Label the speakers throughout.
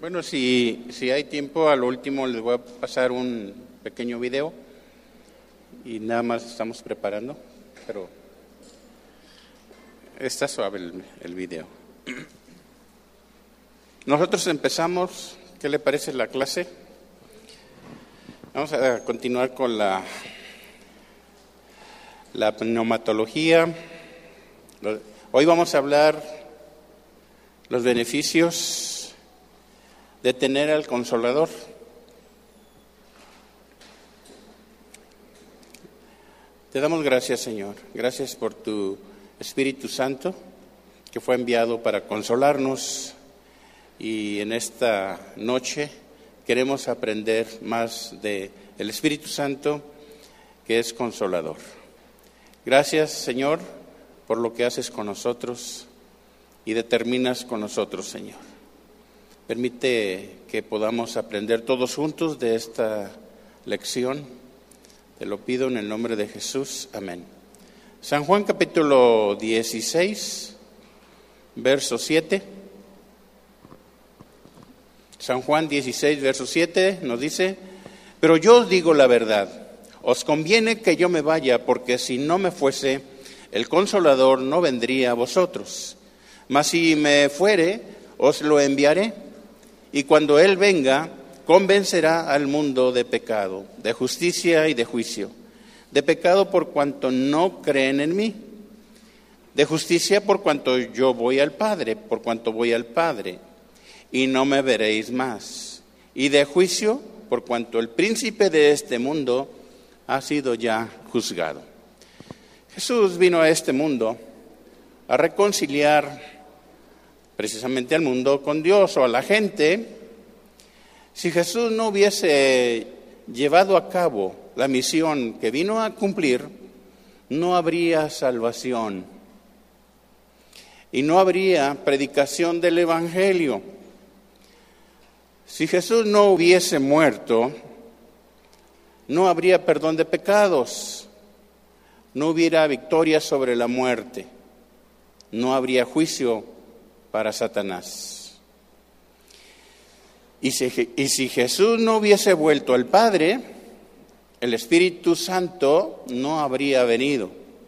Speaker 1: Bueno, si hay tiempo, a lo último les voy a pasar un pequeño video y nada más estamos preparando, pero está suave el video. Nosotros empezamos, ¿qué le parece la clase? Vamos a continuar con la pneumatología. Hoy vamos a hablar los beneficios de tener al Consolador. Te damos gracias, Señor. Gracias por tu Espíritu Santo que fue enviado para consolarnos, y en esta noche queremos aprender más del Espíritu Santo, que es consolador. Gracias, Señor, por lo que haces con nosotros y determinas con nosotros, Señor. Permite que podamos aprender todos juntos de esta lección. Te lo pido en el nombre de Jesús. Amén. San Juan capítulo 16, verso 7. San Juan 16, verso 7 nos dice: pero yo os digo la verdad, os conviene que yo me vaya, porque si no me fuese, el Consolador no vendría a vosotros. Mas si me fuere, os lo enviaré. Y cuando Él venga, convencerá al mundo de pecado, de justicia y de juicio. De pecado por cuanto no creen en mí. De justicia por cuanto yo voy al Padre, por cuanto voy al Padre, y no me veréis más. Y de juicio por cuanto el príncipe de este mundo ha sido ya juzgado. Jesús vino a este mundo a reconciliar precisamente al mundo con Dios, o a la gente. Si Jesús no hubiese llevado a cabo la misión que vino a cumplir, no habría salvación y no habría predicación del Evangelio. Si Jesús no hubiese muerto, no habría perdón de pecados, no hubiera victoria sobre la muerte, no habría juicio para Satanás. Y si Jesús no hubiese vuelto al Padre, el Espíritu Santo no habría venido.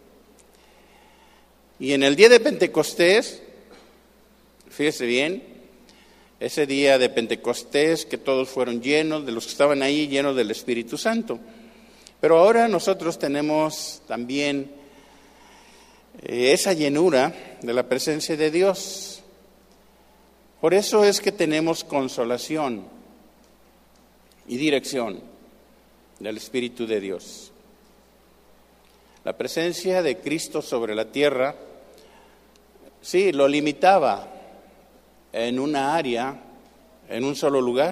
Speaker 1: Y en el día de Pentecostés, fíjese bien, ese día de Pentecostés que todos fueron llenos, de los que estaban ahí, llenos del Espíritu Santo. Pero ahora nosotros tenemos también esa llenura de la presencia de Dios. Por eso es que tenemos consolación y dirección del Espíritu de Dios. La presencia de Cristo sobre la tierra, sí, lo limitaba en una área, en un solo lugar,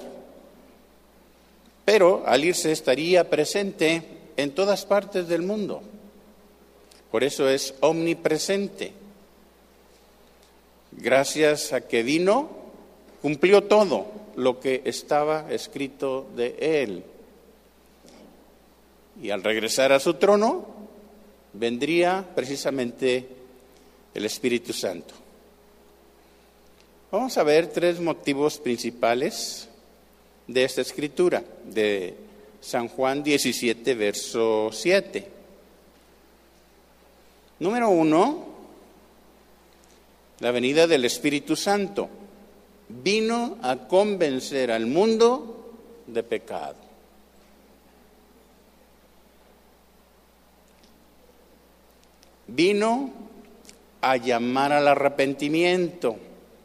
Speaker 1: pero al irse estaría presente en todas partes del mundo. Por eso es omnipresente. Gracias a que vino, cumplió todo lo que estaba escrito de Él. Y al regresar a su trono, vendría precisamente el Espíritu Santo. Vamos a ver tres motivos principales de esta escritura, de San Juan 17, verso 7. Número 1, la venida del Espíritu Santo. Vino a convencer al mundo de pecado. Vino a llamar al arrepentimiento.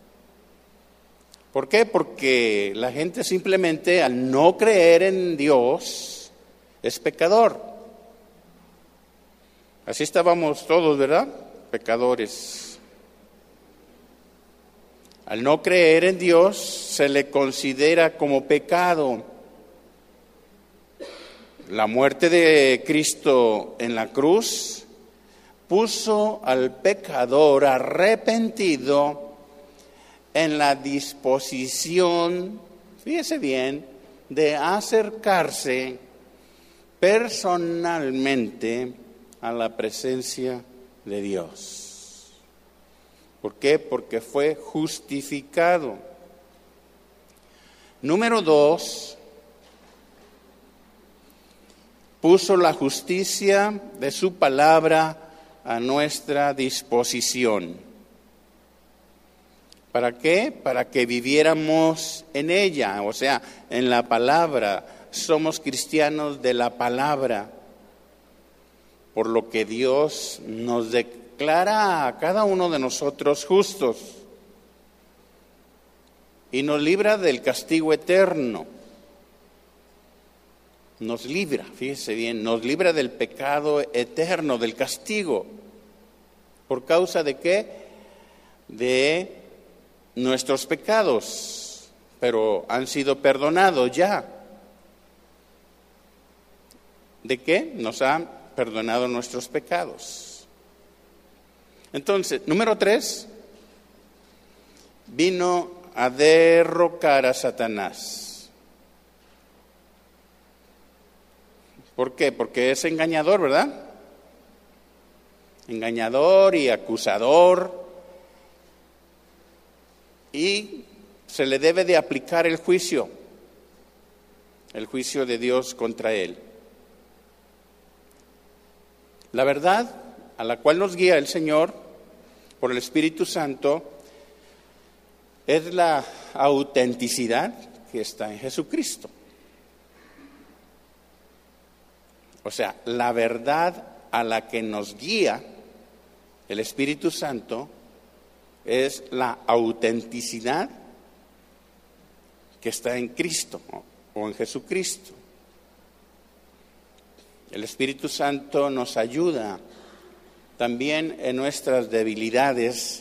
Speaker 1: ¿Por qué? Porque la gente simplemente, al no creer en Dios, es pecador. Así estábamos todos, ¿verdad? Pecadores. Al no creer en Dios, se le considera como pecado. La muerte de Cristo en la cruz puso al pecador arrepentido en la disposición, fíjese bien, de acercarse personalmente a la presencia de Dios. ¿Por qué? Porque fue justificado. Número 2, puso la justicia de su palabra a nuestra disposición. ¿Para qué? Para que viviéramos en ella, o sea, en la palabra. Somos cristianos de la palabra, por lo que Dios nos declara a cada uno de nosotros justos y nos libra del castigo eterno. Nos libra, fíjese bien, nos libra del pecado eterno, del castigo. ¿Por causa de qué? De nuestros pecados, pero han sido perdonados ya. ¿De qué? Nos han perdonado nuestros pecados. Entonces, número 3, vino a derrocar a Satanás. ¿Por qué? Porque es engañador, ¿verdad? Engañador y acusador. Y se le debe de aplicar el juicio de Dios contra él. La verdad a la cual nos guía el Señor por el Espíritu Santo es la autenticidad que está en Jesucristo. O sea, la verdad a la que nos guía el Espíritu Santo es la autenticidad que está en Cristo o en Jesucristo. El Espíritu Santo nos ayuda también en nuestras debilidades,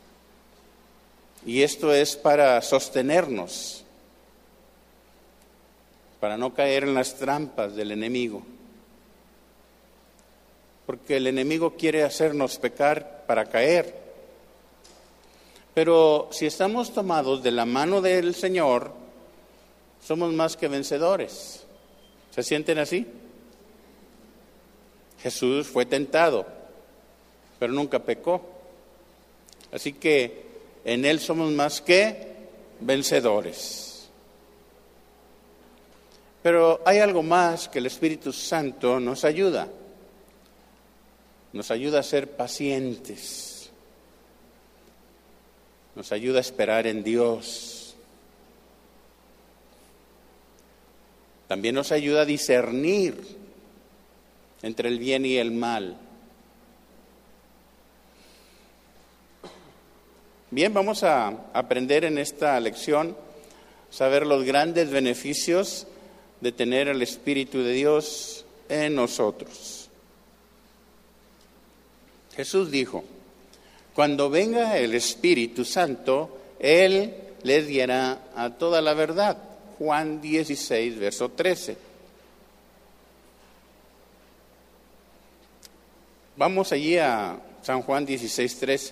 Speaker 1: y esto es para sostenernos, para no caer en las trampas del enemigo. Porque el enemigo quiere hacernos pecar para caer. Pero si estamos tomados de la mano del Señor, somos más que vencedores. ¿Se sienten así? Jesús fue tentado, pero nunca pecó. Así que en Él somos más que vencedores. Pero hay algo más que el Espíritu Santo nos ayuda. Nos ayuda a ser pacientes. Nos ayuda a esperar en Dios. También nos ayuda a discernir entre el bien y el mal. Bien, vamos a aprender en esta lección, saber los grandes beneficios de tener el Espíritu de Dios en nosotros. Jesús dijo: cuando venga el Espíritu Santo, Él les guiará a toda la verdad. Juan 16, verso 13. Vamos allí a San Juan 16, 13.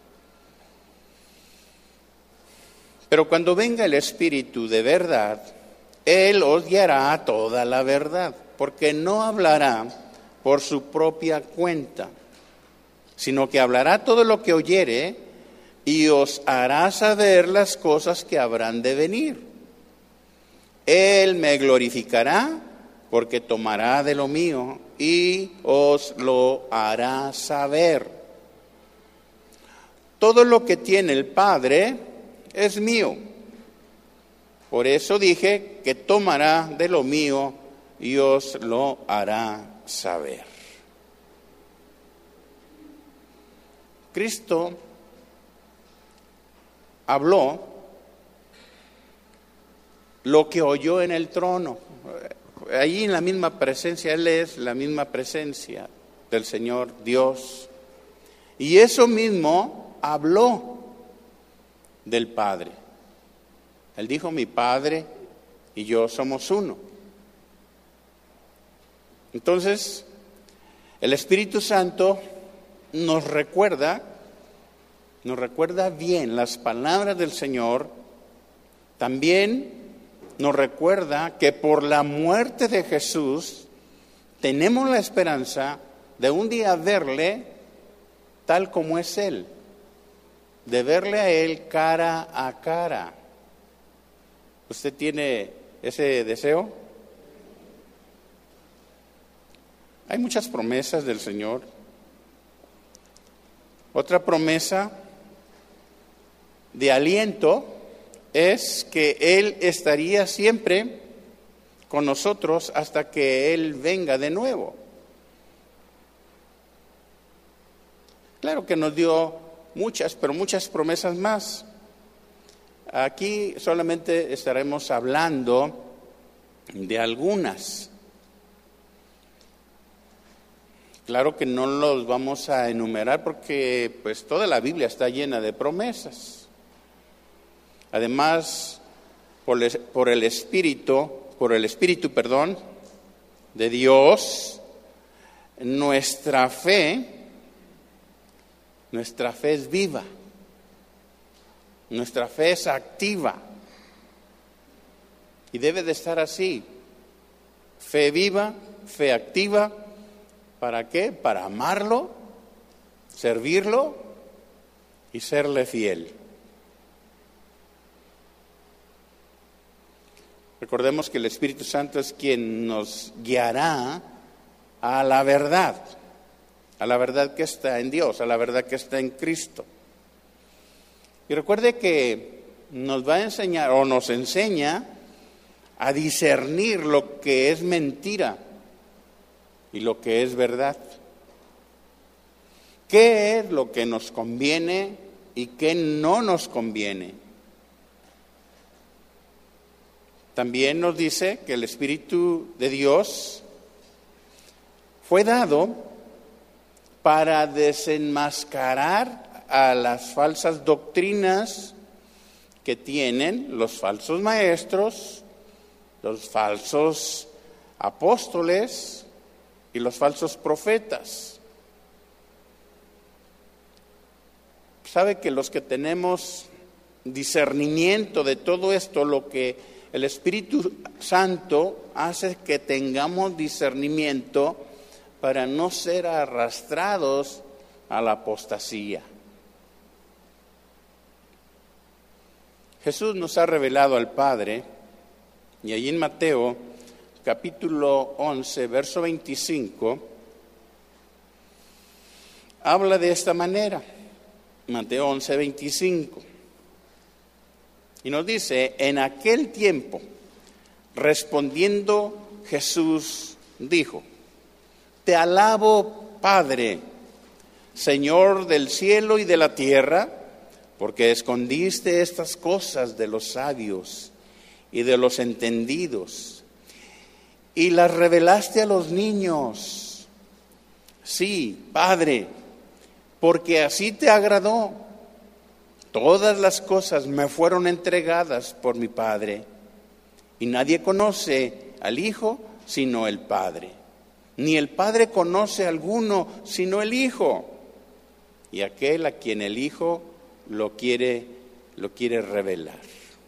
Speaker 1: Pero cuando venga el Espíritu de verdad, Él os guiará a toda la verdad, porque no hablará por su propia cuenta, sino que hablará todo lo que oyere y os hará saber las cosas que habrán de venir. Él me glorificará, porque tomará de lo mío y os lo hará saber. Todo lo que tiene el Padre es mío. Por eso dije que tomará de lo mío y os lo hará saber. Cristo habló lo que oyó en el trono. Allí en la misma presencia, Él es la misma presencia del Señor Dios. Y eso mismo habló del Padre. Él dijo: mi Padre y yo somos uno. Entonces, el Espíritu Santo nos recuerda bien las palabras del Señor. También nos recuerda que por la muerte de Jesús tenemos la esperanza de un día verle tal como es Él, de verle a Él cara a cara. ¿Usted tiene ese deseo? Hay muchas promesas del Señor. Otra promesa de aliento es que Él estaría siempre con nosotros hasta que Él venga de nuevo. Claro que nos dio muchas, pero muchas promesas más. Aquí solamente estaremos hablando de algunas. Claro que no los vamos a enumerar porque pues toda la Biblia está llena de promesas. Además, por el Espíritu, de Dios, nuestra fe es viva. Nuestra fe es activa. Y debe de estar así. Fe viva, fe activa. ¿Para qué? Para amarlo, servirlo y serle fiel. Recordemos que el Espíritu Santo es quien nos guiará a la verdad que está en Dios, a la verdad que está en Cristo. Y recuerde que nos va a enseñar o nos enseña a discernir lo que es mentira y lo que es verdad. ¿Qué es lo que nos conviene y qué no nos conviene? También nos dice que el Espíritu de Dios fue dado para desenmascarar a las falsas doctrinas que tienen los falsos maestros, los falsos apóstoles y los falsos profetas. Sabe que los que tenemos discernimiento de todo esto, lo que el Espíritu Santo hace que tengamos discernimiento para no ser arrastrados a la apostasía. Jesús nos ha revelado al Padre, y allí en Mateo, capítulo 11, verso 25, habla de esta manera. Mateo 11, 25. Y nos dice, en aquel tiempo, respondiendo Jesús dijo, te alabo, Padre, Señor del cielo y de la tierra, porque escondiste estas cosas de los sabios y de los entendidos, y las revelaste a los niños. Sí, Padre, porque así te agradó. Todas las cosas me fueron entregadas por mi Padre, y nadie conoce al Hijo sino el Padre, ni el Padre conoce a alguno sino el Hijo, y aquel a quien el Hijo lo quiere revelar.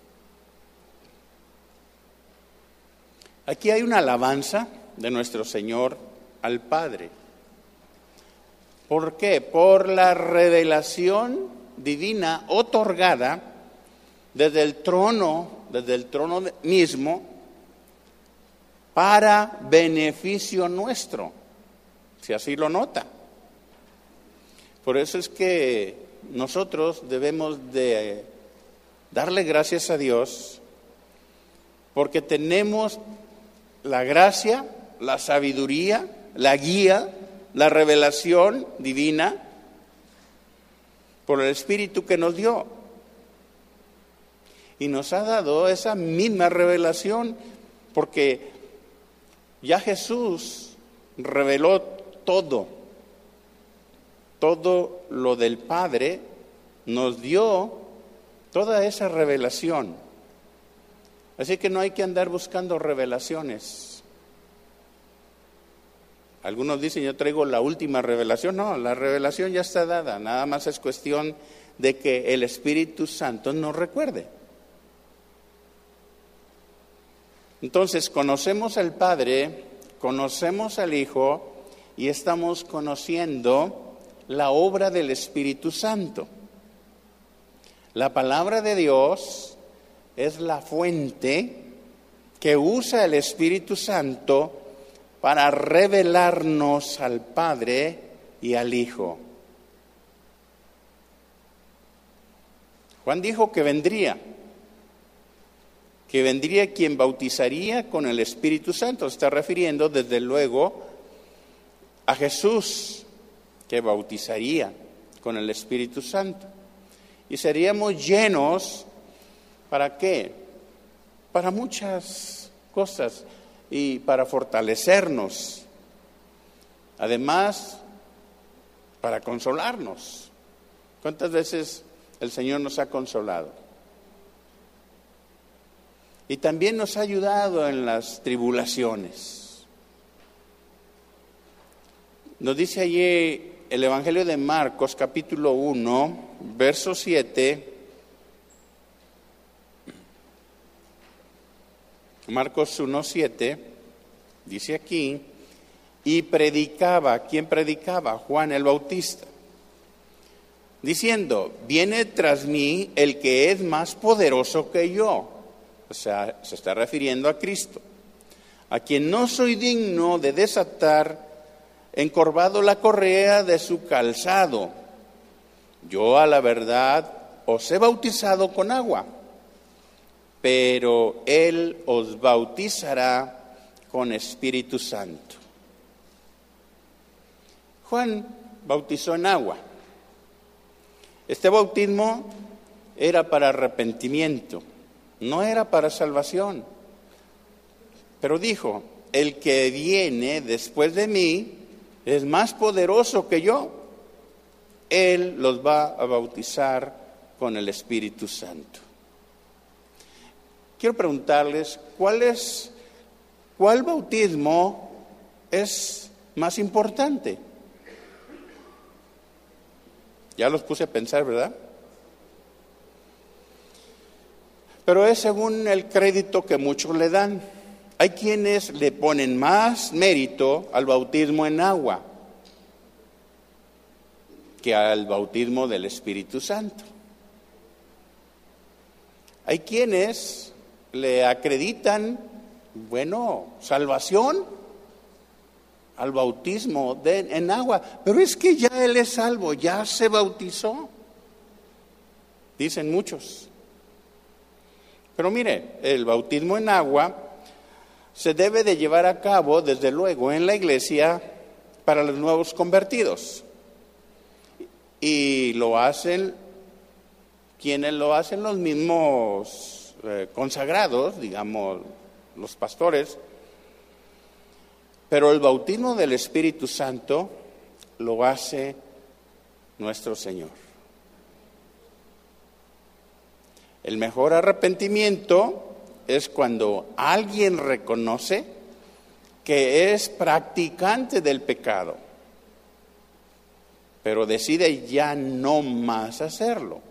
Speaker 1: Aquí hay una alabanza de nuestro Señor al Padre. ¿Por qué? Por la revelación divina otorgada desde el trono mismo para beneficio nuestro, si así lo nota. Por eso es que nosotros debemos de darle gracias a Dios porque tenemos la gracia, la sabiduría, la guía, la revelación divina por el Espíritu que nos dio. Y nos ha dado esa misma revelación porque ya Jesús reveló todo lo del Padre, nos dio toda esa revelación. Así que no hay que andar buscando revelaciones. Algunos dicen, yo traigo la última revelación. No, la revelación ya está dada. Nada más es cuestión de que el Espíritu Santo nos recuerde. Entonces, conocemos al Padre, conocemos al Hijo y estamos conociendo la obra del Espíritu Santo. La palabra de Dios es la fuente que usa el Espíritu Santo para revelarnos al Padre y al Hijo. Juan dijo que vendría quien bautizaría con el Espíritu Santo. Se está refiriendo desde luego a Jesús, que bautizaría con el Espíritu Santo. Y seríamos llenos, ¿para qué? Para muchas cosas y para fortalecernos. Además, para consolarnos. ¿Cuántas veces el Señor nos ha consolado? Y también nos ha ayudado en las tribulaciones. Nos dice allí el Evangelio de Marcos, capítulo 1, verso 7. Marcos 1, 7, dice aquí, y predicaba. ¿Quién predicaba? Juan el Bautista, diciendo: viene tras mí el que es más poderoso que yo. O sea, se está refiriendo a Cristo, a quien no soy digno de desatar encorvado la correa de su calzado. Yo a la verdad os he bautizado con agua, pero Él os bautizará con Espíritu Santo. Juan bautizó en agua. Este bautismo era para arrepentimiento, no era para salvación. Pero dijo: el que viene después de mí es más poderoso que yo. Él los va a bautizar con el Espíritu Santo. Quiero preguntarles, ¿cuál bautismo es más importante? Ya los puse a pensar, ¿verdad? Pero es según el crédito que muchos le dan. Hay quienes le ponen más mérito al bautismo en agua que al bautismo del Espíritu Santo. Hay quienes le acreditan, salvación al bautismo en agua. Pero es que ya él es salvo, ya se bautizó, dicen muchos. Pero mire, el bautismo en agua se debe de llevar a cabo, desde luego, en la iglesia para los nuevos convertidos. Y lo hacen, quienes lo hacen, los mismos consagrados, digamos, los pastores. Pero el bautismo del Espíritu Santo lo hace nuestro Señor. El mejor arrepentimiento es cuando alguien reconoce que es practicante del pecado, pero decide ya no más hacerlo.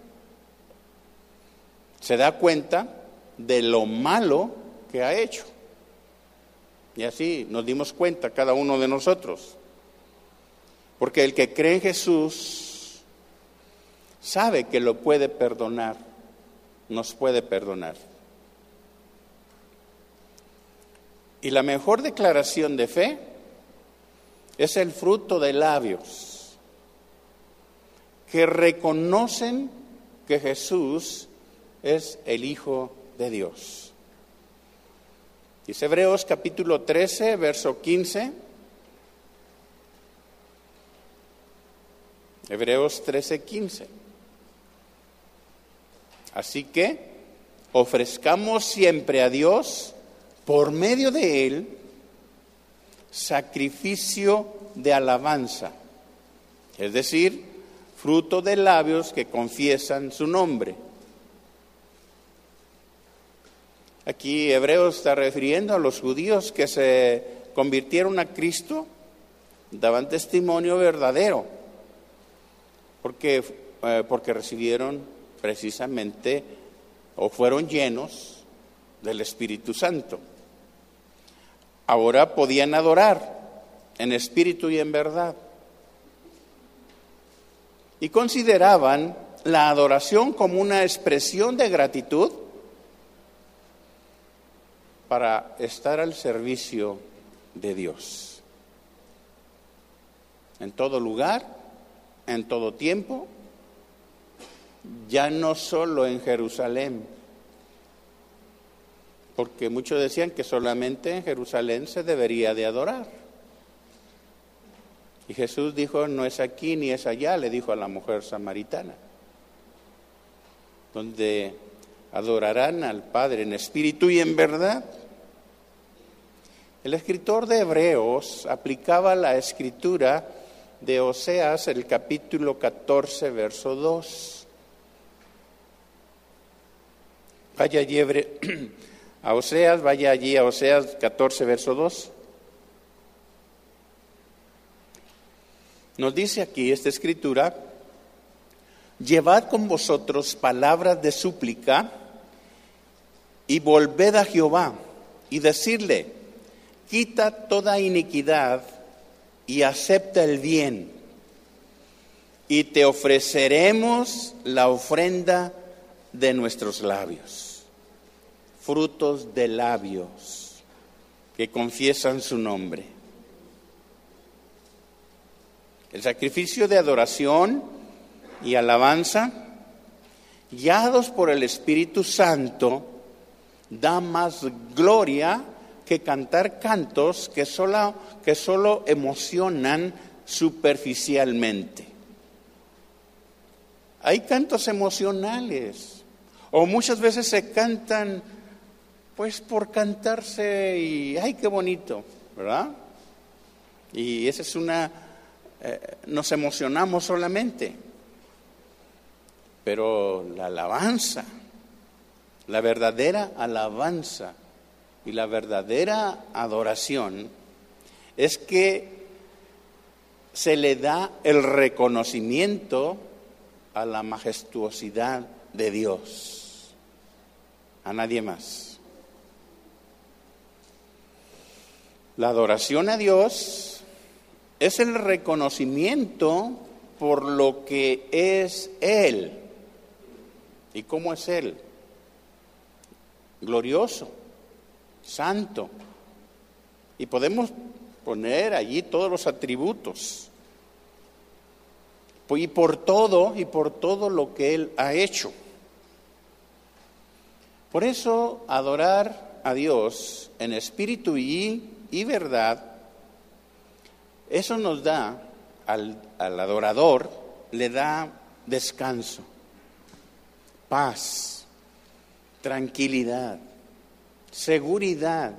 Speaker 1: Se da cuenta de lo malo que ha hecho. Y así nos dimos cuenta cada uno de nosotros. Porque el que cree en Jesús sabe que lo puede perdonar, nos puede perdonar. Y la mejor declaración de fe es el fruto de labios que reconocen que Jesús es el Hijo de Dios. Dice Hebreos capítulo 13, verso 15. Hebreos 13, 15. Así que ofrezcamos siempre a Dios, por medio de Él, sacrificio de alabanza, es decir, fruto de labios que confiesan su nombre. Aquí Hebreos está refiriendo a los judíos que se convirtieron a Cristo, daban testimonio verdadero, porque recibieron precisamente o fueron llenos del Espíritu Santo. Ahora podían adorar en espíritu y en verdad. Y consideraban la adoración como una expresión de gratitud para estar al servicio de Dios. En todo lugar, en todo tiempo, ya no solo en Jerusalén, porque muchos decían que solamente en Jerusalén se debería de adorar. Y Jesús dijo, no es aquí ni es allá, le dijo a la mujer samaritana, donde adorarán al Padre en espíritu y en verdad. El escritor de Hebreos aplicaba la escritura de Oseas, el capítulo 14, verso 2. Vaya allí a Oseas, vaya allí a Oseas 14, verso 2. Nos dice aquí esta escritura, llevad con vosotros palabras de súplica y volved a Jehová y decirle, quita toda iniquidad y acepta el bien, y te ofreceremos la ofrenda de nuestros labios, frutos de labios que confiesan su nombre. El sacrificio de adoración y alabanza, guiados por el Espíritu Santo, da más gloria que cantar cantos que solo emocionan superficialmente. Hay cantos emocionales, o muchas veces se cantan pues por cantarse y ¡ay, qué bonito!, ¿verdad? Y esa es nos emocionamos solamente. Pero la alabanza, la verdadera alabanza y la verdadera adoración es que se le da el reconocimiento a la majestuosidad de Dios, a nadie más. La adoración a Dios es el reconocimiento por lo que es Él. ¿Y cómo es Él? Glorioso, santo. Y podemos poner allí todos los atributos. Y por todo lo que Él ha hecho. Por eso adorar a Dios en espíritu y verdad, eso nos da al adorador, le da descanso, paz, tranquilidad, seguridad.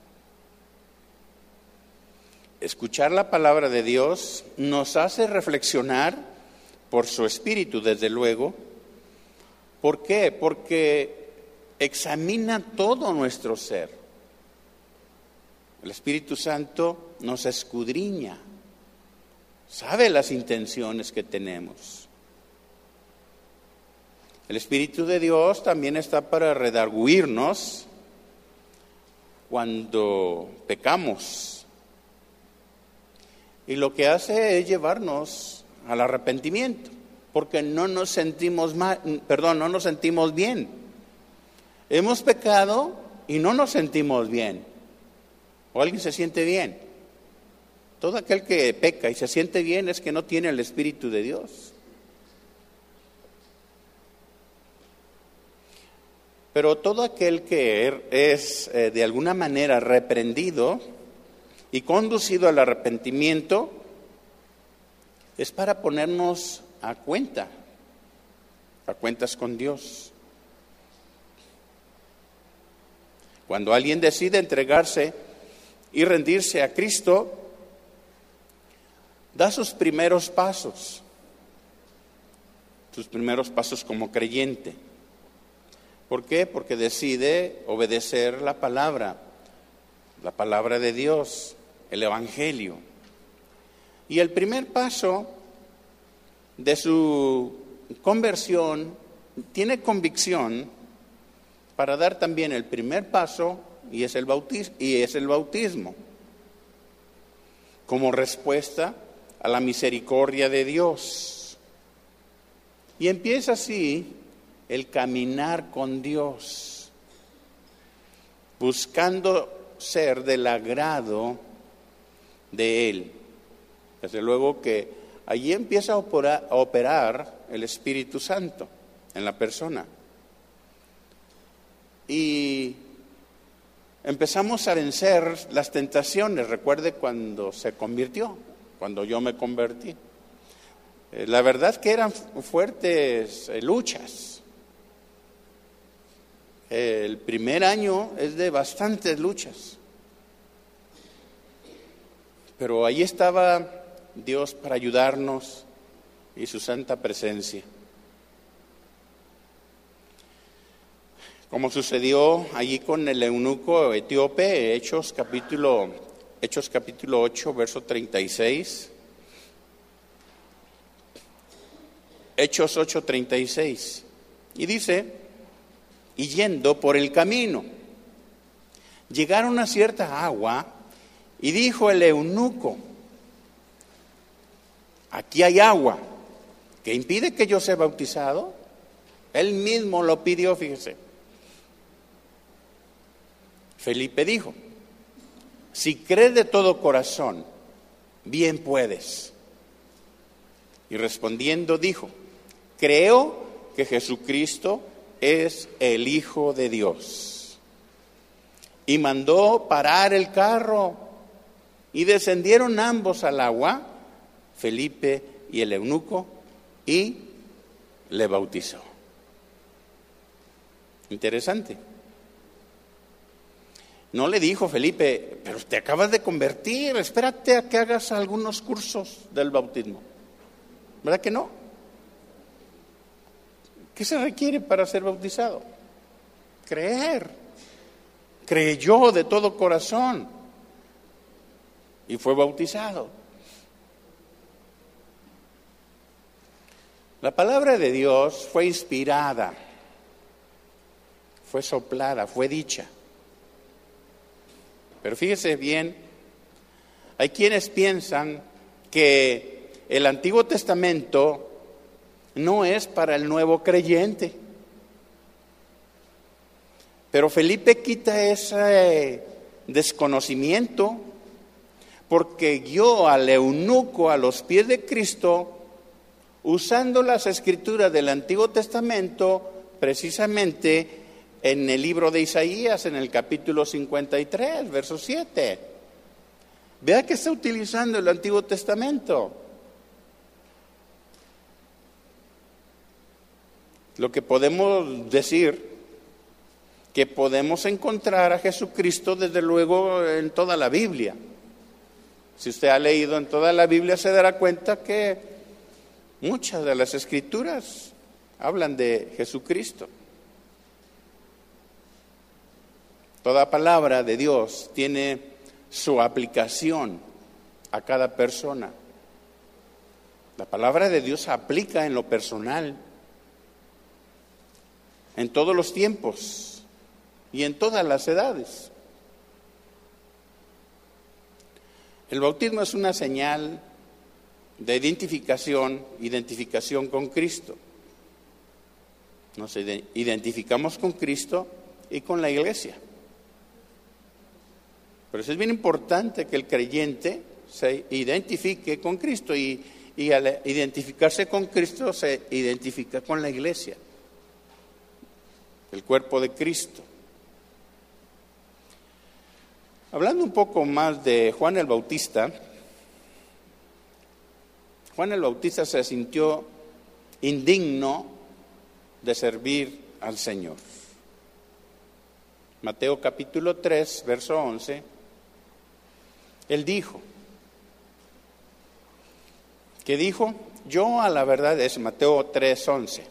Speaker 1: Escuchar la palabra de Dios nos hace reflexionar por su espíritu, desde luego. ¿Por qué? Porque examina todo nuestro ser. El Espíritu Santo nos escudriña, sabe las intenciones que tenemos. El Espíritu de Dios también está para redarguirnos cuando pecamos. Y lo que hace es llevarnos al arrepentimiento, porque no nos sentimos bien. Hemos pecado y no nos sentimos bien. ¿O alguien se siente bien? Todo aquel que peca y se siente bien es que no tiene el Espíritu de Dios. Pero todo aquel que es de alguna manera reprendido y conducido al arrepentimiento es para ponernos a cuentas con Dios. Cuando alguien decide entregarse y rendirse a Cristo, da sus primeros pasos como creyente. ¿Por qué? Porque decide obedecer la palabra de Dios, el Evangelio. Y el primer paso de su conversión tiene convicción para dar también el primer paso, y es el bautismo, como respuesta a la misericordia de Dios. Y empieza así el caminar con Dios, buscando ser del agrado de Él. Desde luego que allí empieza a operar el Espíritu Santo en la persona. Y empezamos a vencer las tentaciones. Recuerde cuando se convirtió, cuando yo me convertí. La verdad que eran fuertes luchas. El primer año es de bastantes luchas. Pero ahí estaba Dios para ayudarnos y su santa presencia. Como sucedió allí con el eunuco etíope, Hechos capítulo 8, verso 36. Hechos 8:36. Y dice, y yendo por el camino, llegaron a cierta agua, y dijo el eunuco, aquí hay agua, ¿qué impide que yo sea bautizado? Él mismo lo pidió, fíjese. Felipe dijo, si crees de todo corazón, bien puedes. Y respondiendo dijo, creo que Jesucristo es el Hijo de Dios. Y mandó parar el carro, y descendieron ambos al agua, Felipe y el eunuco, y le bautizó. Interesante. No le dijo Felipe, pero te acabas de convertir, espérate a que hagas algunos cursos del bautismo. ¿Verdad que no? ¿Qué se requiere para ser bautizado? Creer. Creyó de todo corazón y fue bautizado. La palabra de Dios fue inspirada, fue soplada, fue dicha. Pero fíjese bien, hay quienes piensan que el Antiguo Testamento no es para el nuevo creyente. Pero Felipe quita ese desconocimiento porque guió al eunuco a los pies de Cristo usando las escrituras del Antiguo Testamento precisamente en el libro de Isaías, en el capítulo 53, verso 7. Vea que está utilizando el Antiguo Testamento. Lo que podemos decir, que podemos encontrar a Jesucristo desde luego en toda la Biblia. Si usted ha leído en toda la Biblia se dará cuenta que muchas de las escrituras hablan de Jesucristo. Toda palabra de Dios tiene su aplicación a cada persona. La palabra de Dios se aplica en lo personal, en todos los tiempos y en todas las edades. El bautismo es una señal de identificación con Cristo. Nos identificamos con Cristo y con la iglesia. Por eso es bien importante que el creyente se identifique con Cristo y al identificarse con Cristo se identifica con la iglesia, el cuerpo de Cristo. Hablando un poco más de Juan el Bautista, Juan el Bautista se sintió indigno de servir al Señor. Mateo capítulo 3, verso 11, él dijo, ¿qué dijo? Yo a la verdad, es Mateo 3, 11.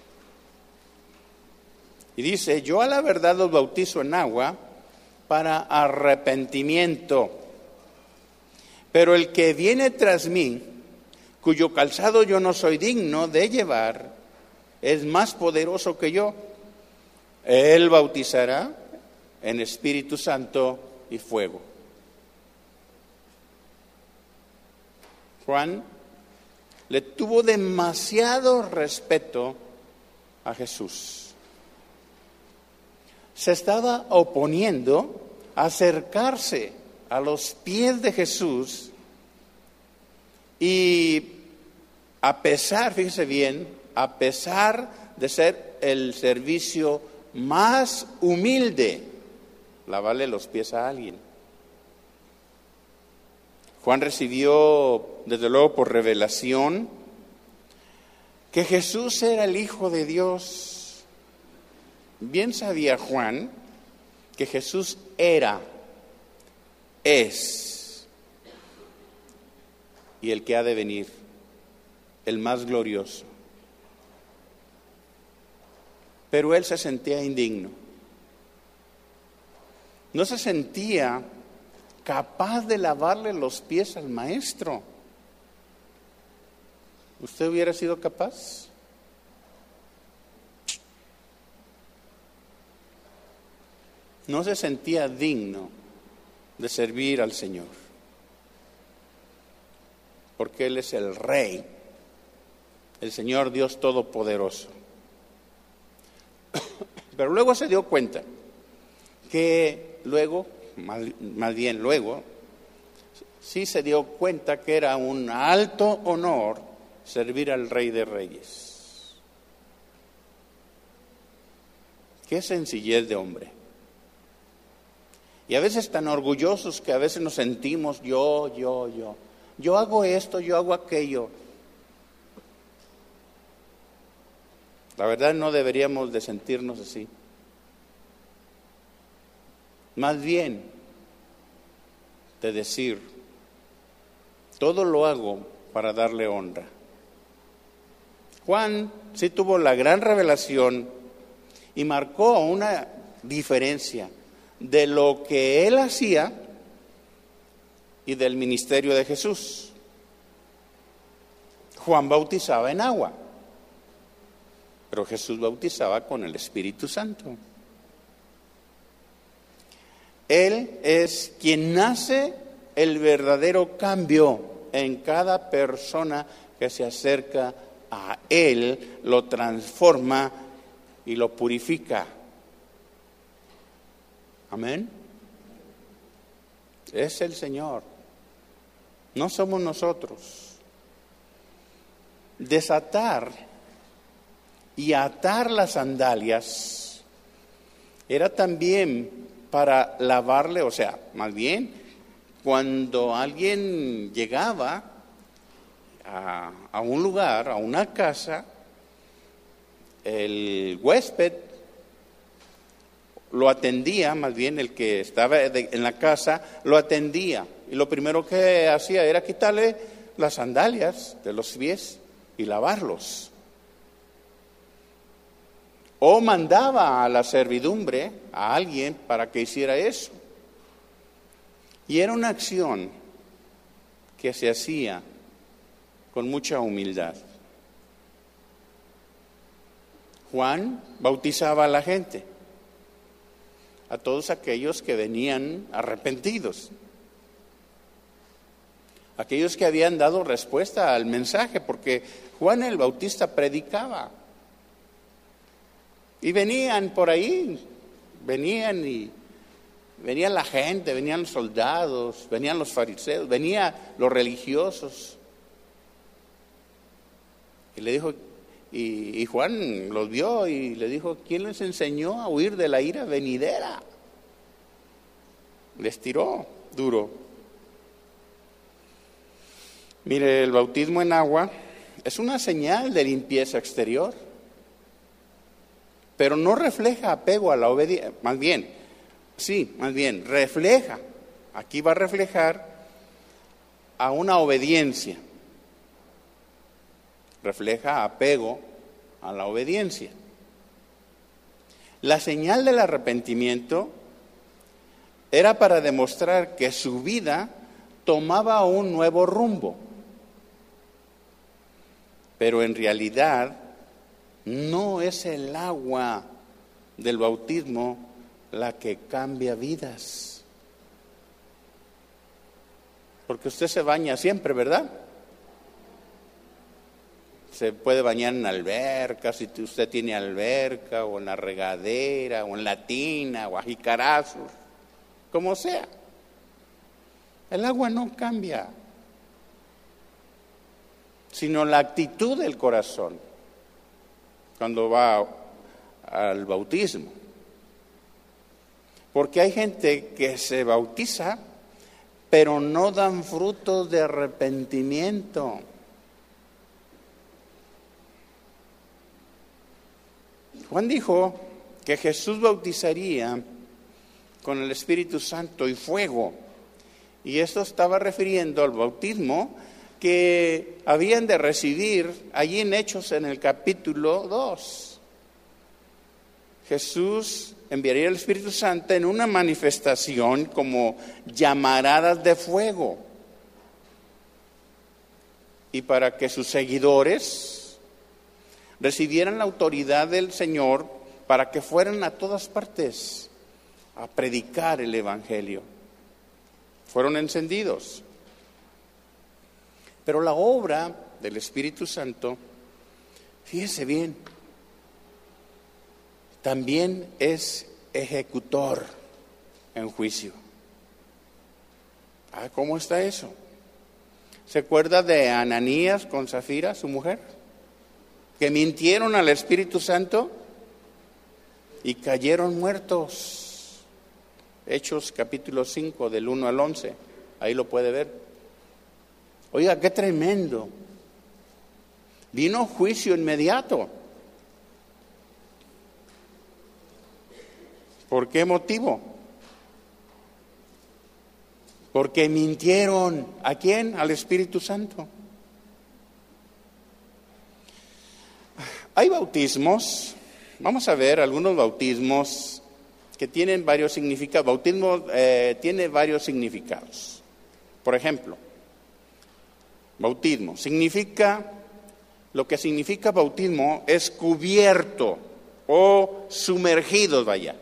Speaker 1: Y dice, yo a la verdad os bautizo en agua para arrepentimiento. Pero el que viene tras mí, cuyo calzado yo no soy digno de llevar, es más poderoso que yo. Él bautizará en Espíritu Santo y fuego. Juan le tuvo demasiado respeto a Jesús. se estaba oponiendo a acercarse a los pies de Jesús y a pesar, fíjese bien, a pesar de ser el servicio más humilde, lavarle los pies a alguien. Juan recibió, desde luego por revelación, que Jesús era el Hijo de Dios. Bien sabía Juan que Jesús era, es, y el que ha de venir, el más glorioso. Pero él se sentía indigno. No se sentía capaz de lavarle los pies al maestro. ¿Usted hubiera sido capaz? No se sentía digno de servir al Señor, porque Él es el Rey, el Señor Dios Todopoderoso. Pero luego se dio cuenta que más bien luego, sí se dio cuenta que era un alto honor servir al Rey de Reyes. Qué sencillez de hombre. Y a veces tan orgullosos que a veces nos sentimos yo. Yo hago esto, yo hago aquello. La verdad no deberíamos de sentirnos así. Más bien de decir, todo lo hago para darle honra. Juan sí tuvo la gran revelación y marcó una diferencia de lo que él hacía y del ministerio de Jesús. Juan bautizaba en agua, pero Jesús bautizaba con el Espíritu Santo. Él es quien hace el verdadero cambio en cada persona que se acerca a Él, lo transforma y lo purifica. Amén. Es el Señor, no somos nosotros. Desatar y atar las sandalias era también para lavarle, o sea, más bien, cuando alguien llegaba a un lugar, a una casa, el huésped lo atendía, más bien el que estaba en la casa, lo atendía. Y lo primero que hacía era quitarle las sandalias de los pies y lavarlos. O mandaba a la servidumbre, a alguien, para que hiciera eso. Y era una acción que se hacía con mucha humildad. Juan bautizaba a la gente, a todos aquellos que venían arrepentidos, aquellos que habían dado respuesta al mensaje, porque Juan el Bautista predicaba. Y venían por ahí, venía la gente, venían los soldados, venían los fariseos, venían los religiosos. Y le dijo, y Juan los vio y le dijo, ¿quién les enseñó a huir de la ira venidera? Les tiró duro. Mire, el bautismo en agua es una señal de limpieza exterior, pero no refleja apego a la obediencia, más bien, refleja, aquí va a reflejar a una obediencia, refleja apego a la obediencia. La señal del arrepentimiento era para demostrar que su vida tomaba un nuevo rumbo, pero en realidad no es el agua del bautismo la que cambia vidas. Porque usted se baña siempre, ¿verdad? se puede bañar en alberca, si usted tiene alberca, o en la regadera, o en la tina, o a jicarazos, como sea. El agua no cambia, sino la actitud del corazón cuando va al bautismo. Porque hay gente que se bautiza, pero no dan frutos de arrepentimiento. Juan dijo que Jesús bautizaría con el Espíritu Santo y fuego. Y esto estaba refiriendo al bautismo que habían de recibir allí en Hechos en el capítulo 2. Jesús enviaría el Espíritu Santo en una manifestación como llamaradas de fuego. Y para que sus seguidores recibieran la autoridad del Señor para que fueran a todas partes a predicar el Evangelio. Fueron encendidos. Pero la obra del Espíritu Santo, fíjese bien, también es ejecutor en juicio. ¿Cómo está eso? ¿Se acuerda de Ananías con Zafira, su mujer? Que mintieron al Espíritu Santo y cayeron muertos. Hechos capítulo 5 del 1 al 11, ahí lo puede ver. Oiga, qué tremendo. Vino juicio inmediato. ¿Por qué motivo? Porque mintieron. ¿A quién? Al Espíritu Santo. Hay bautismos, vamos a ver algunos bautismos que tienen varios significados. Bautismo tiene varios significados. Por ejemplo, bautismo significa, lo que significa bautismo es cubierto o sumergidos, vaya.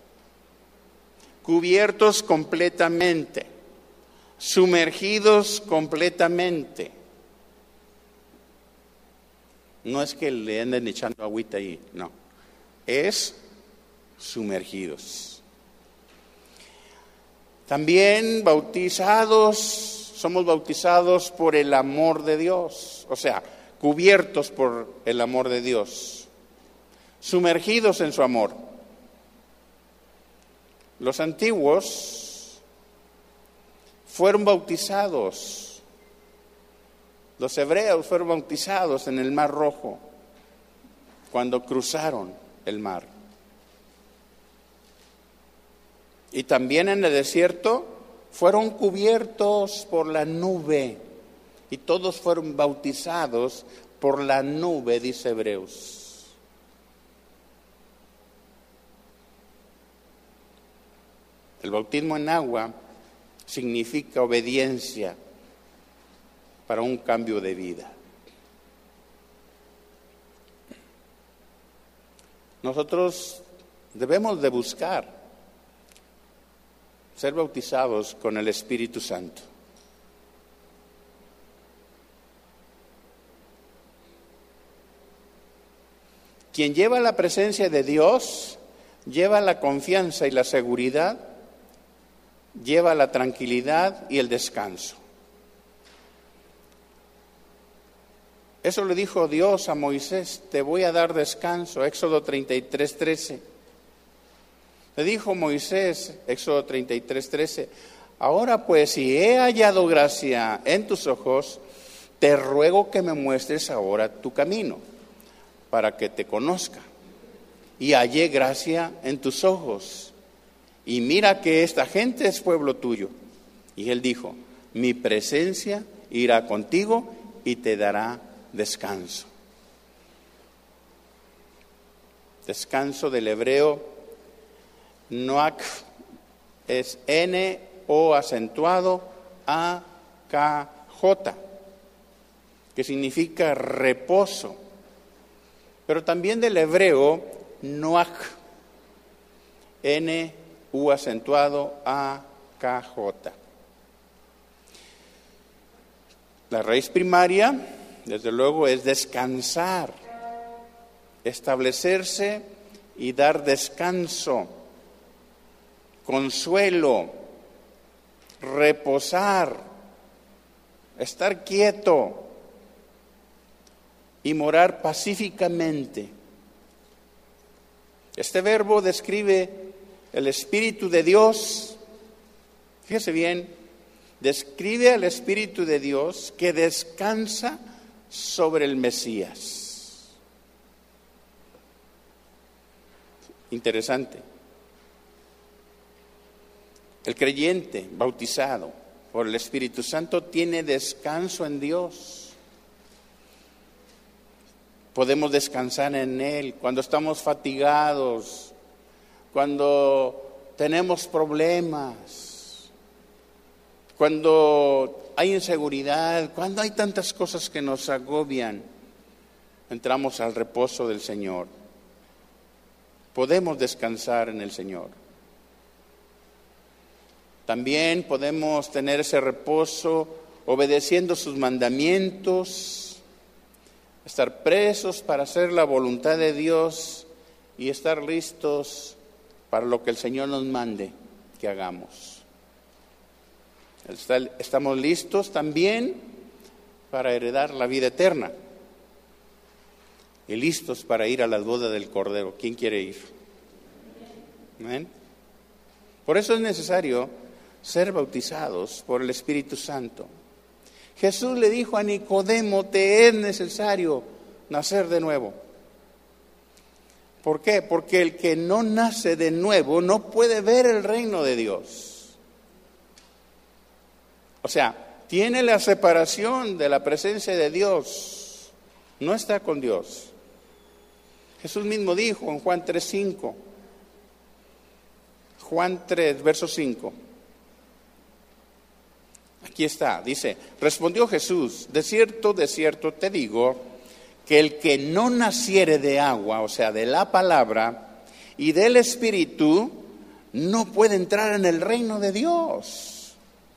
Speaker 1: Cubiertos completamente, sumergidos completamente. No es que le anden echando agüita ahí, no. Es sumergidos. También somos bautizados por el amor de Dios, o sea, cubiertos por el amor de Dios, sumergidos en su amor. Los antiguos fueron bautizados, los hebreos fueron bautizados en el Mar Rojo cuando cruzaron el mar. Y también en el desierto fueron cubiertos por la nube y todos fueron bautizados por la nube, dice Hebreos. El bautismo en agua significa obediencia para un cambio de vida. Nosotros debemos de buscar ser bautizados con el Espíritu Santo. Quien lleva la presencia de Dios, lleva la confianza y la seguridad, lleva la tranquilidad y el descanso. Eso le dijo Dios a Moisés: te voy a dar descanso, Éxodo 33:13. Le dijo Moisés, Éxodo 33:13, ahora pues, si he hallado gracia en tus ojos, te ruego que me muestres ahora tu camino, para que te conozca. Y hallé gracia en tus ojos. Y mira que esta gente es pueblo tuyo. Y él dijo: mi presencia irá contigo y te dará descanso. Descanso del hebreo Noach es N-O acentuado A-K-J, que significa reposo. Pero también del hebreo Noach, N-U acentuado A-K-J. La raíz primaria desde luego, es descansar, establecerse y dar descanso, consuelo, reposar, estar quieto y morar pacíficamente. Este verbo describe el Espíritu de Dios. Fíjese bien, describe al Espíritu de Dios que descansa sobre el Mesías. Interesante. El creyente bautizado por el Espíritu Santo tiene descanso en Dios. Podemos descansar en Él cuando estamos fatigados, cuando tenemos problemas, cuando hay inseguridad, cuando hay tantas cosas que nos agobian. Entramos al reposo del Señor. Podemos descansar en el Señor. También podemos tener ese reposo obedeciendo sus mandamientos, estar presos para hacer la voluntad de Dios y estar listos para lo que el Señor nos mande que hagamos. Estamos listos también para heredar la vida eterna y listos para ir a la boda del Cordero. ¿Quién quiere ir? ¿Amén? Por eso es necesario ser bautizados por el Espíritu Santo. Jesús le dijo a Nicodemo, te es necesario nacer de nuevo. ¿Por qué? Porque el que no nace de nuevo no puede ver el reino de Dios. O sea, tiene la separación de la presencia de Dios, no está con Dios. Jesús mismo dijo en Juan 3:5, Juan 3, verso 5. Aquí está, dice, respondió Jesús, de cierto te digo, que el que no naciere de agua, o sea, de la palabra, y del Espíritu, no puede entrar en el reino de Dios.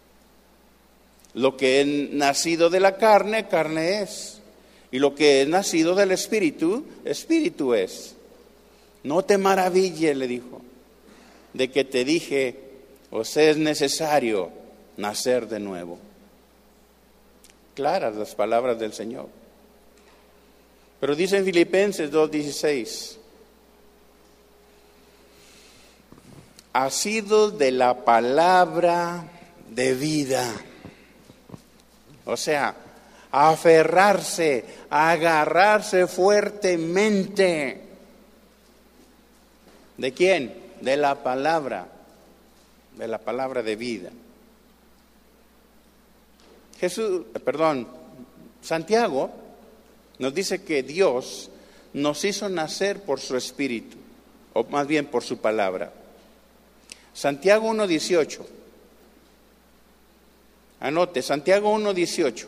Speaker 1: Lo que es nacido de la carne, carne es. Y lo que es nacido del Espíritu, Espíritu es. No te maravilles, le dijo, de que te dije, os es necesario nacer de nuevo. Claras las palabras del Señor. Pero dice en Filipenses 2:16, asidos de la palabra de vida. O sea, aferrarse, agarrarse fuertemente. ¿De quién? De la palabra de vida. Santiago nos dice que Dios nos hizo nacer por su Espíritu, o más bien por su palabra. Santiago 1:18. Anote, Santiago 1:18.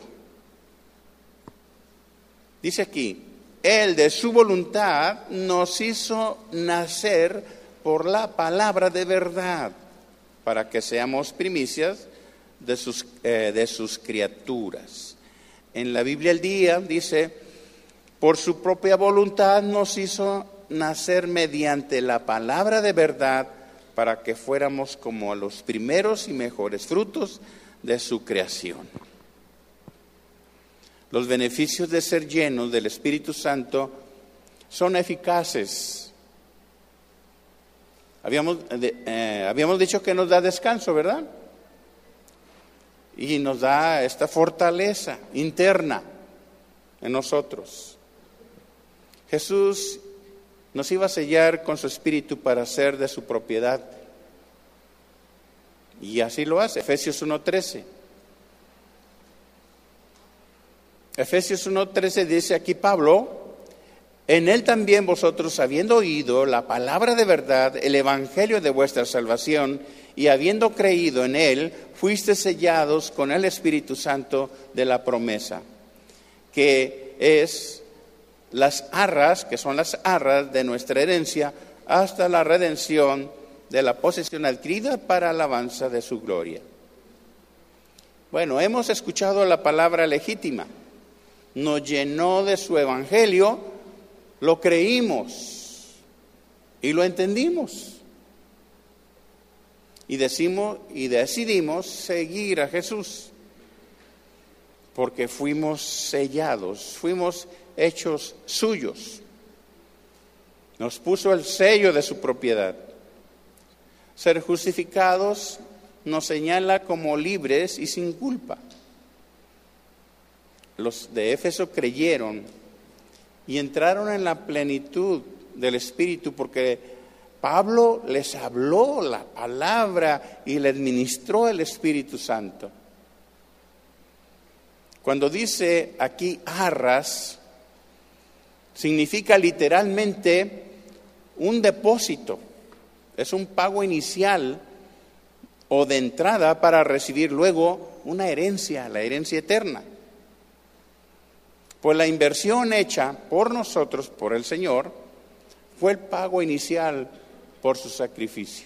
Speaker 1: Dice aquí, Él de su voluntad nos hizo nacer por la palabra de verdad, para que seamos primicias de sus criaturas. En la Biblia al día dice, por su propia voluntad nos hizo nacer mediante la palabra de verdad, para que fuéramos como a los primeros y mejores frutos de su creación. Los beneficios de ser llenos del Espíritu Santo son eficaces. Habíamos dicho que nos da descanso, ¿verdad? Y nos da esta fortaleza interna en nosotros. Jesús nos iba a sellar con su Espíritu para ser de su propiedad. Y así lo hace, Efesios 1:13. Efesios 1:13 dice aquí Pablo, en él también vosotros, habiendo oído la palabra de verdad, el evangelio de vuestra salvación, y habiendo creído en él, fuiste sellados con el Espíritu Santo de la promesa, que es las arras, que son las arras de nuestra herencia, hasta la redención de la posesión adquirida para alabanza de su gloria. Bueno, hemos escuchado la palabra legítima, nos llenó de su evangelio, lo creímos y lo entendimos. Y decidimos seguir a Jesús, porque fuimos sellados, fuimos hechos suyos. Nos puso el sello de su propiedad. Ser justificados nos señala como libres y sin culpa. Los de Éfeso creyeron y entraron en la plenitud del Espíritu, porque Pablo les habló la palabra y les ministró el Espíritu Santo. Cuando dice aquí arras, significa literalmente un depósito. Es un pago inicial o de entrada para recibir luego una herencia, la herencia eterna. Pues la inversión hecha por nosotros, por el Señor, fue el pago inicial por su sacrificio,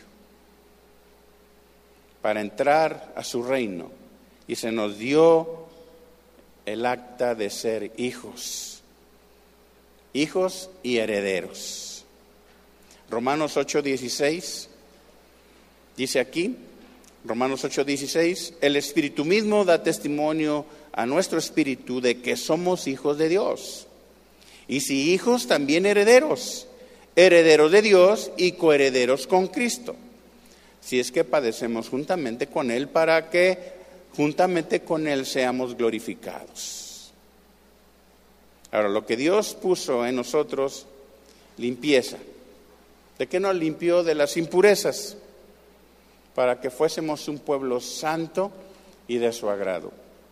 Speaker 1: para entrar a su reino, y se nos dio el acta de ser hijos y herederos. Romanos 8:16 dice aquí, Romanos 8:16, el Espíritu mismo da testimonio a nuestro espíritu de que somos hijos de Dios, y si hijos, también herederos, herederos de Dios y coherederos con Cristo, si es que padecemos juntamente con Él, para que juntamente con Él seamos glorificados. Ahora, lo que Dios puso en nosotros, limpieza. ¿De qué nos limpió? De las impurezas, para que fuésemos un pueblo santo y de su agrado.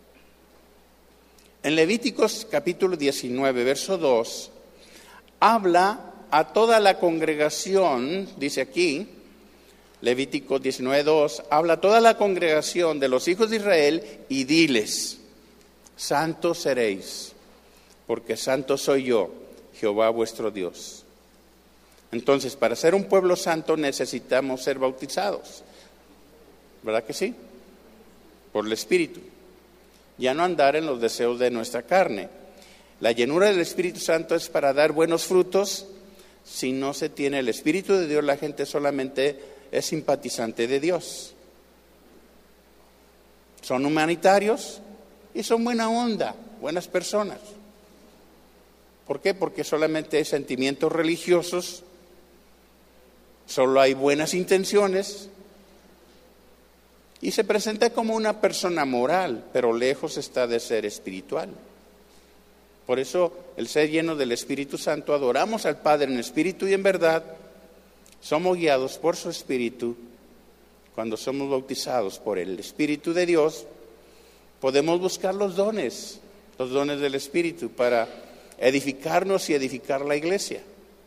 Speaker 1: En Levíticos capítulo 19, verso 2, habla a toda la congregación, dice aquí, Levítico 19:2, habla a toda la congregación de los hijos de Israel y diles, santos seréis, porque santo soy yo, Jehová vuestro Dios. Entonces, para ser un pueblo santo necesitamos ser bautizados, ¿verdad que sí? Por el Espíritu. Ya no andar en los deseos de nuestra carne. La llenura del Espíritu Santo es para dar buenos frutos. Si no se tiene el Espíritu de Dios, la gente solamente es simpatizante de Dios. Son humanitarios y son buena onda, buenas personas. ¿Por qué? Porque solamente hay sentimientos religiosos, solo hay buenas intenciones, y se presenta como una persona moral, pero lejos está de ser espiritual. Por eso, el ser lleno del Espíritu Santo, adoramos al Padre en espíritu y en verdad, somos guiados por su Espíritu. Cuando somos bautizados por el Espíritu de Dios, podemos buscar los dones del Espíritu para edificarnos y edificar la iglesia.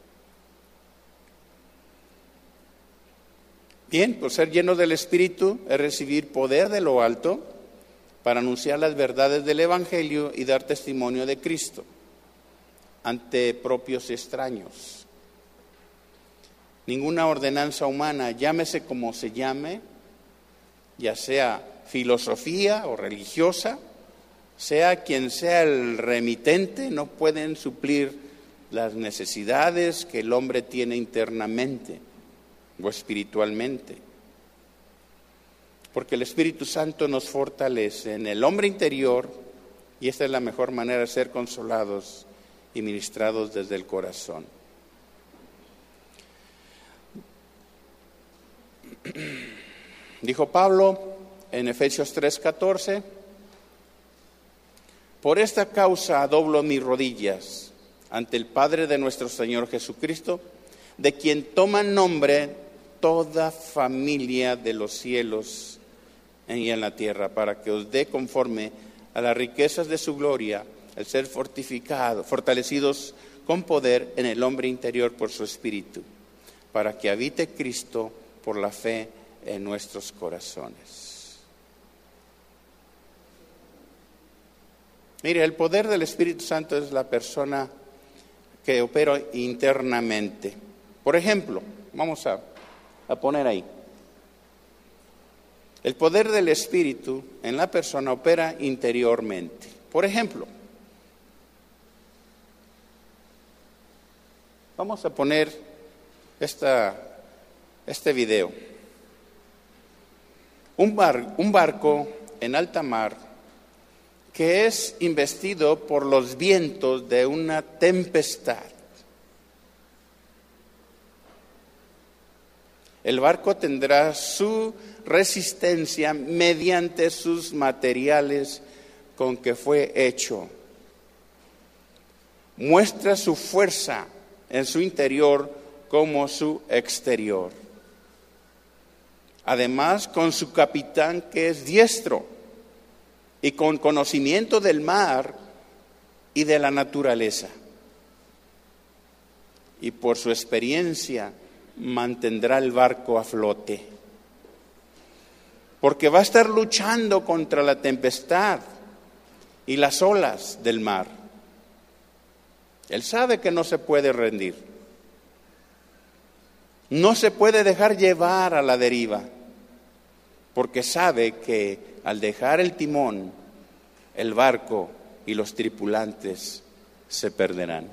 Speaker 1: Bien, pues ser lleno del Espíritu es recibir poder de lo alto para anunciar las verdades del Evangelio y dar testimonio de Cristo ante propios y extraños. Ninguna ordenanza humana, llámese como se llame, ya sea filosofía o religiosa, sea quien sea el remitente, no pueden suplir las necesidades que el hombre tiene internamente o espiritualmente. Porque el Espíritu Santo nos fortalece en el hombre interior, y esta es la mejor manera de ser consolados y ministrados desde el corazón. Dijo Pablo en Efesios 3:14, por esta causa doblo mis rodillas ante el Padre de nuestro Señor Jesucristo, de quien toma nombre toda familia de los cielos y en la tierra, para que os dé conforme a las riquezas de su gloria, el ser fortalecidos con poder en el hombre interior por su Espíritu, para que habite Cristo por la fe en nuestros corazones. Mire, el poder del Espíritu Santo es la persona que opera internamente. Por ejemplo, vamos a poner ahí. El poder del Espíritu en la persona opera interiormente. Por ejemplo, Vamos a poner este video. Un barco en alta mar que es investido por los vientos de una tempestad. El barco tendrá su resistencia mediante sus materiales con que fue hecho. Muestra su fuerza en su interior como su exterior. Además, con su capitán que es diestro y con conocimiento del mar y de la naturaleza. Y por su experiencia mantendrá el barco a flote. Porque va a estar luchando contra la tempestad y las olas del mar. Él sabe que no se puede rendir. No se puede dejar llevar a la deriva, porque sabe que al dejar el timón, el barco y los tripulantes se perderán.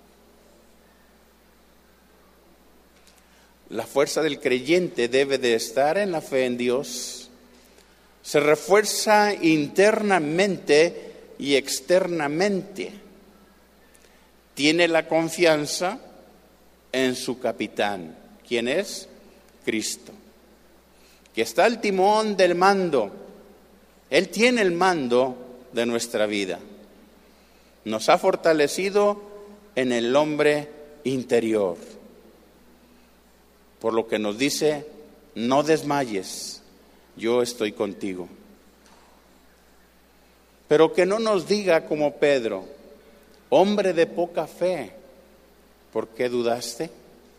Speaker 1: La fuerza del creyente debe de estar en la fe en Dios. Se refuerza internamente y externamente. Tiene la confianza en su capitán. ¿Quién es? Cristo. Que está al timón del mando. Él tiene el mando de nuestra vida. Nos ha fortalecido en el hombre interior. Por lo que nos dice, no desmayes, yo estoy contigo. Pero que no nos diga como Pedro, hombre de poca fe, ¿por qué dudaste?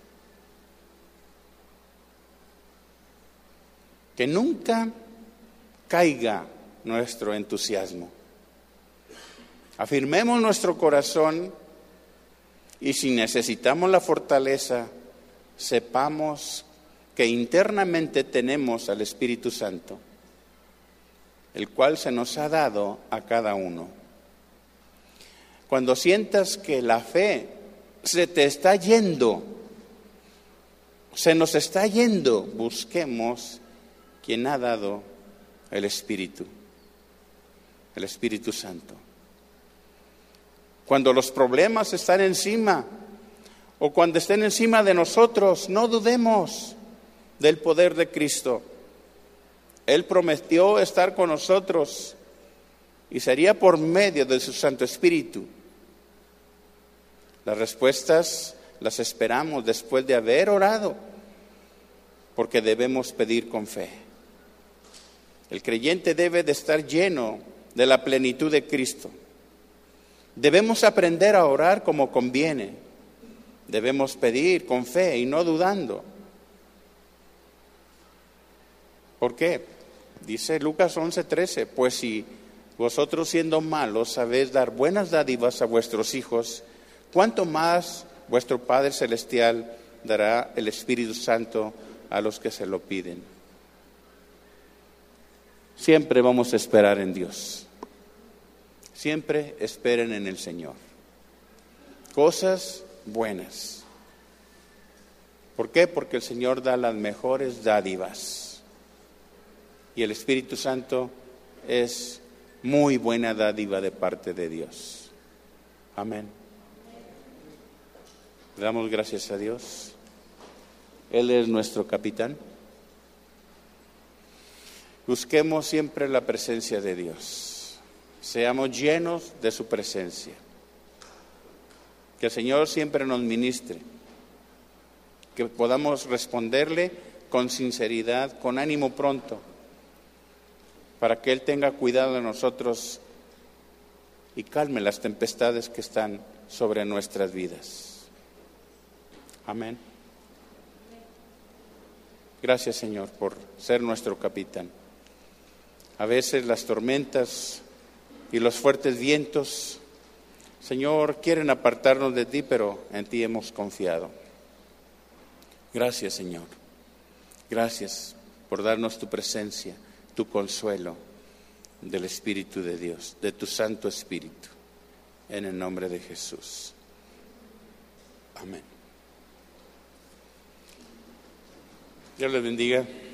Speaker 1: Que nunca caiga nuestro entusiasmo. Afirmemos nuestro corazón y si necesitamos la fortaleza, sepamos que internamente tenemos al Espíritu Santo, el cual se nos ha dado a cada uno. Cuando sientas que la fe se te está yendo, se nos está yendo, busquemos quien ha dado el Espíritu Santo. Cuando los problemas están encima, o cuando estén encima de nosotros, no dudemos del poder de Cristo. Él prometió estar con nosotros y sería por medio de su Santo Espíritu. Las respuestas las esperamos después de haber orado, porque debemos pedir con fe. El creyente debe de estar lleno de la plenitud de Cristo. Debemos aprender a orar como conviene. Debemos pedir con fe y no dudando. ¿Por qué? Dice Lucas 11:13, pues si vosotros siendo malos sabéis dar buenas dádivas a vuestros hijos, ¿cuánto más vuestro Padre Celestial dará el Espíritu Santo a los que se lo piden? Siempre vamos a esperar en Dios. Siempre esperen en el Señor. Cosas buenas. ¿Por qué? Porque el Señor da las mejores dádivas. Y el Espíritu Santo es muy buena dádiva de parte de Dios. Amén. Le damos gracias a Dios. Él es nuestro capitán. Busquemos siempre la presencia de Dios. Seamos llenos de su presencia. Que el Señor siempre nos ministre. Que podamos responderle con sinceridad, con ánimo pronto, para que Él tenga cuidado de nosotros y calme las tempestades que están sobre nuestras vidas. Amén. Gracias, Señor, por ser nuestro capitán. A veces las tormentas y los fuertes vientos, Señor, quieren apartarnos de ti, pero en ti hemos confiado. Gracias, Señor. Gracias por darnos tu presencia, tu consuelo del Espíritu de Dios, de tu Santo Espíritu, en el nombre de Jesús. Amén. Dios les bendiga.